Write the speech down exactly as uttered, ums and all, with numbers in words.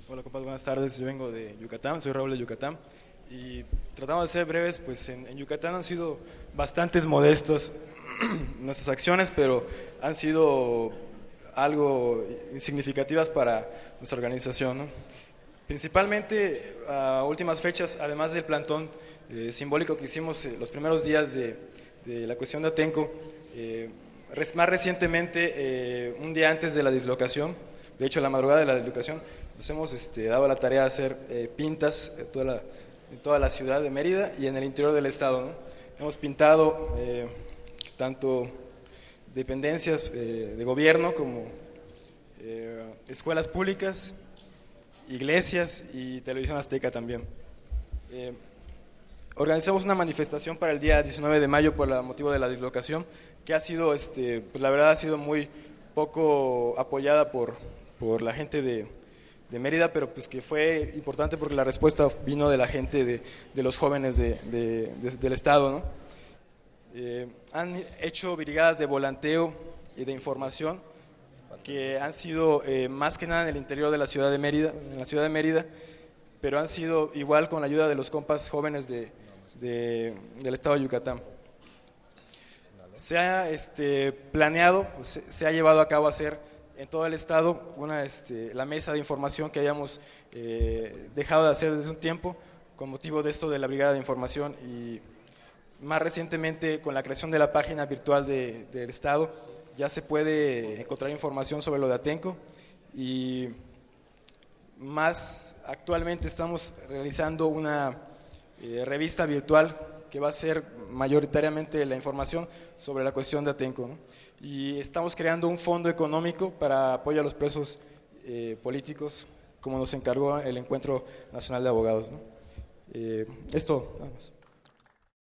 Hola, compadre, buenas tardes. Yo vengo de Yucatán, soy Raúl de Yucatán. Y tratando de ser breves, pues en, en Yucatán han sido bastantes modestos nuestras acciones, pero han sido algo insignificativas para nuestra organización, ¿no? Principalmente a últimas fechas, además del plantón eh, simbólico que hicimos eh, los primeros días de, de la cuestión de Atenco, eh, res, más recientemente, eh, un día antes de la dislocación, de hecho la madrugada de la dislocación, nos hemos este, dado la tarea de hacer eh, pintas en toda, la, en toda la ciudad de Mérida y en el interior del estado, ¿no? Hemos pintado eh, tanto dependencias eh, de gobierno como eh, escuelas públicas, iglesias y Televisión Azteca también. Eh, organizamos una manifestación para el día diecinueve de mayo por el motivo de la dislocación, que ha sido, este, pues la verdad ha sido muy poco apoyada por, por la gente de, de Mérida, pero pues que fue importante porque la respuesta vino de la gente, de, de los jóvenes de, de, de, del estado, ¿no? Eh, han hecho brigadas de volanteo y de información que han sido eh, más que nada en el interior de la ciudad de Mérida, en la ciudad de Mérida, pero han sido igual con la ayuda de los compas jóvenes de, de, del estado de Yucatán. Se ha este, planeado, se, se ha llevado a cabo hacer en todo el estado una, este, la mesa de información que hayamos eh, dejado de hacer desde un tiempo con motivo de esto de la brigada de información, y más recientemente con la creación de la página virtual de, del estado ya se puede encontrar información sobre lo de Atenco, y más actualmente estamos realizando una eh, revista virtual que va a ser mayoritariamente la información sobre la cuestión de Atenco, ¿no? Y estamos creando un fondo económico para apoyo a los presos eh, políticos, como nos encargó el Encuentro Nacional de Abogados, ¿no? Eh, esto, nada más.